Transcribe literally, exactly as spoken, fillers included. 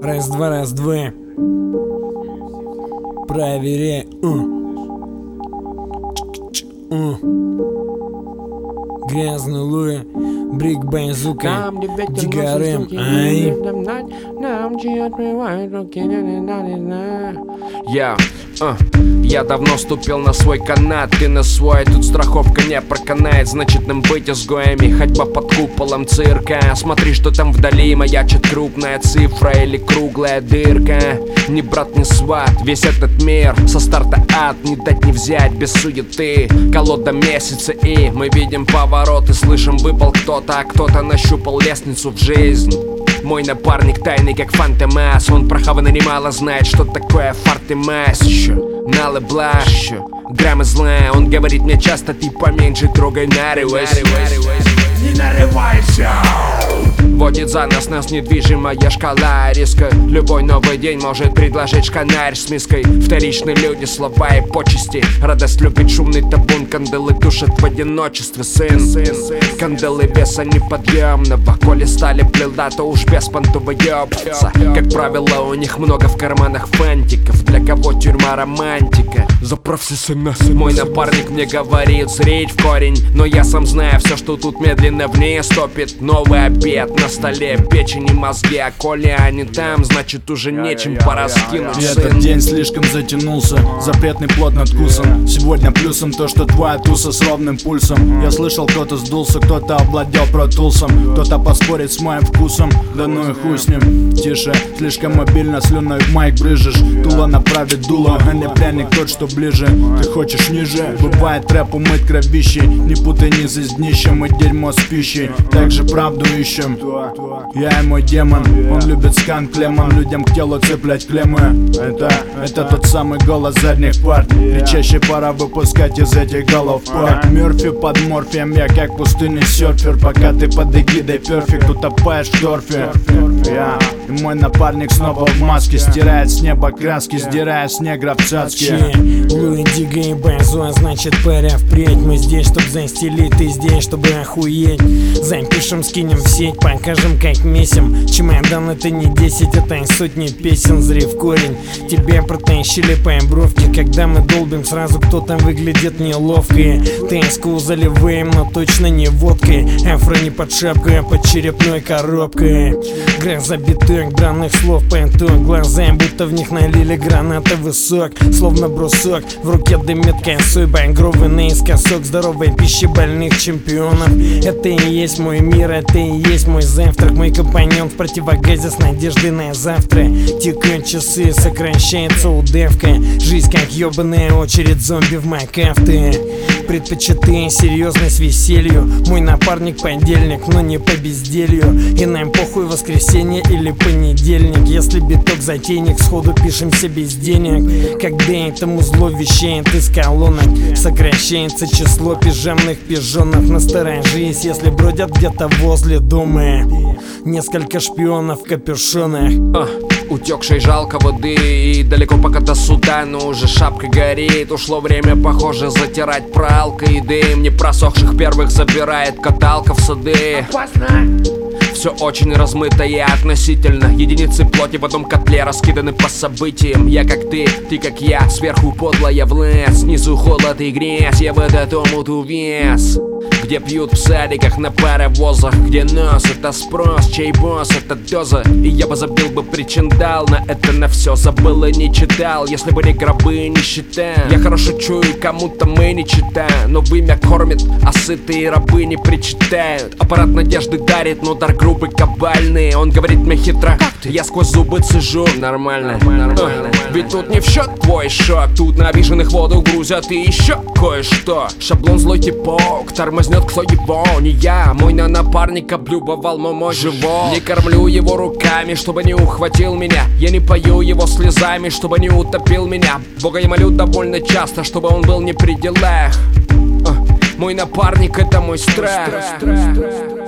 Раз, два, раз, два. Проверяй. Uh. Uh. Грязный Луи, Брик Бензука, Дигарем, ай. Я, uh, я давно ступил на свой канат, ты на свой, тут страховка не проканает. Значит нам быть изгоями, ходьба под куполом цирка. Смотри, что там вдали маячит крупная цифра или круглая дырка. Ни брат, ни сват, весь этот мир со старта ад, не дать не взять без суеты. Колода месяца и мы видим повороты, слышим выпал кто-то, а кто-то нащупал лестницу в жизнь. Мой напарник тайный как Фантомас, он про хавана немало знает, что такое фартемас. Еще налы блаш, еще граммы злая. Он говорит мне часто, ты поменьше трогай, нарывайся. Не нарывайся. Водит за нас нас недвижимая шкала риска. Любой новый день может предложить шканарь с миской. Вторичные люди, слова и почести. Радость любит шумный табун, кандалы душат в одиночестве, сын. Кандалы веса неподъемного, коли стали плела, то уж без понту выебаться. Как правило, у них много в карманах фантиков. Для кого тюрьма романтика? Заправься сына. Мой напарник мне говорит зреть в корень, но я сам знаю все, что тут медленно вниз топит. Новый обед на столе, печень и мозги, а коли они там, значит уже нечем пораскинуть. Этот день слишком затянулся, запретный плод надкусан. Сегодня плюсом то, что твоя туса с ровным пульсом. Я слышал, кто-то сдулся, кто-то обладал протулсом, кто-то поспорит с моим вкусом, да ну и хуй с ним. Тише, слишком мобильно, слюной в майк брыжешь. Тула направит дуло, а не пряник тот, что ближе. Ты хочешь ниже? Бывает рэп умыть кровищей. Не путай низ с днищем и дерьмо с пищей. Также правду ищем. Я и мой демон, он любит сканк лемон, людям к телу цеплять клеммы. Это, это тот самый голос задних парт, и чаще пора выпускать из этих голов пар. Мёрфи под морфием, я как пустынный серфер. Пока ты под эгидой перфект, утопаешь в торфе. Я и мой напарник снова в маске, стирает с неба краски, сдирая с негра в цацки. Луи, Дига и Бензу, а значит пора впредь. Мы здесь, чтоб застелить, ты здесь, чтобы охуеть. Запишем, скинем в сеть, покажем, как месим. Чемодан это не десять, это и сотни песен. Зри в корень, тебе протащили по бровке. Когда мы долбим, сразу кто-то выглядит неловко. ТСКУ заливаем, но точно не водкой. Афро не под шапкой, а под черепной коробкой. Грязь биток, бранных слов пенток. Глаза, будто в них налили гранатовый сок. Словно брусок, в руке дымит косой. Багровый наискосок, здоровой пищи больных чемпионов. Это и есть мой мир, это и есть мой завтрак. Мой компаньон в противогазе с надеждой на завтра. Текают часы, сокращается удавка. Жизнь как ебаная очередь зомби в макафты. Предпочитая серьезность веселью. Мой напарник понедельник, но не по безделью. И нам похуй воскресенье или понедельник. Если биток затейник, сходу пишемся без денег. Когда этому зло вещает из колонок, сокращается число пижамных пижонов. Насторожись, если бродят где-то возле дома несколько шпионов в капюшонах. uh, Утекшей жалко воды, и далеко пока до суда, но уже шапка горит. Ушло время, похоже, затирать пралкой. И дым не просохших первых забирает каталка в сады. Опасно. Все очень размыто и относительно. Единицы плоти в одном котле раскиданы по событиям. Я как ты, ты как я, сверху подлая власть, снизу холод и грязь. Я в этот омут увяз, где пьют в садиках на паровозах, где нос это спрос, чей босс это доза. И я бы забил бы причиндал на это на все. Забыл и не читал, если бы не гробы не считал. Я хорошо чую, кому-то мы не читаем, но вымя кормит, а сытые рабы не причитают. Аппарат надежды дарит, но дар грубый кабальный. Он говорит мне хитро, я сквозь зубы цежу. Нормально, нормально. Ведь тут не в счет твой шок, тут на обиженных воду грузят и еще кое-что. Шаблон злой типок, тормознет кто его, не я. Мой на напарника облюбовал мой живот. Не кормлю его руками, чтобы не ухватил меня. Я не пою его слезами, чтобы не утопил меня. Бога я молю довольно часто, чтобы он был не при делах. Мой напарник это мой страх.